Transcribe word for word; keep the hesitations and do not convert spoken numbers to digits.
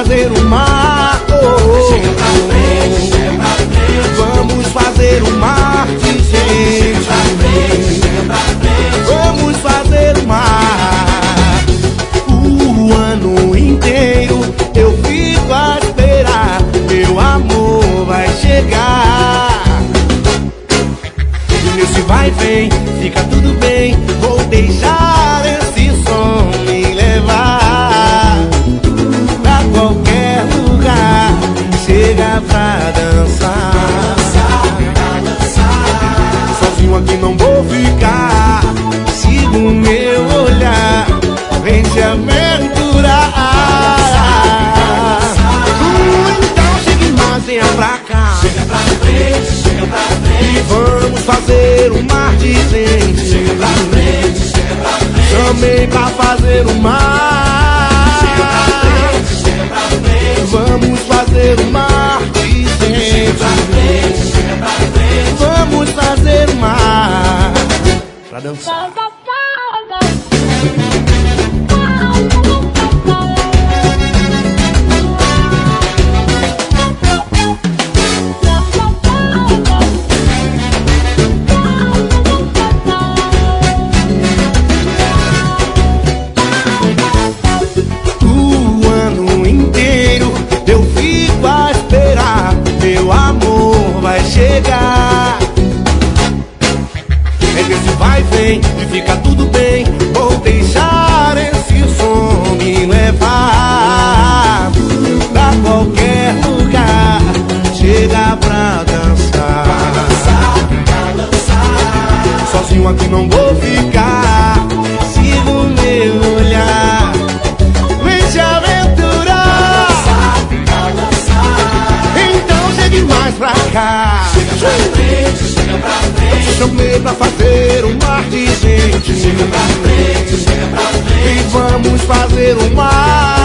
fazer o mar. Oh, oh. Chega pra frente, chega pra frente. Vamos fazer o mar de gente. Chega pra frente, chega pra frente. Vamos fazer o mar. O ano inteiro eu fico a esperar. Meu amor vai chegar. E nesse vai e vem, fica tudo bem. Vou deixar esse som me levar pra qualquer lugar. Chega pra dançar. Sozinho aqui não vou ficar. Siga o meu olhar, vem se aventurar. Hum, então chegue mais, venha pra cá. Chega pra frente, chega pra frente. E vamos fazer um mar de gente. Chega pra frente, chega pra frente. Chamei pra fazer o mar. Chega pra frente, chega pra frente. Vamos fazer o mar de Chega gente. pra frente, chega pra frente. Vamos fazer o mar pra dançar. O ano inteiro eu fico a esperar. Meu amor vai chegar. É desse vai e vem e fica tudo bem. Vou deixar esse som me levar pra qualquer lugar. Chega pra dançar. Pra dançar. Sozinho aqui não vou ficar. Siga o meu olhar, vem se aventurar. Pra dançar. Então chegue mais pra cá. Chega pra frente, chega pra frente. Chamei pra fazer um mar de gente. Chega pra frente, chega pra frente. E vamos fazer um mar.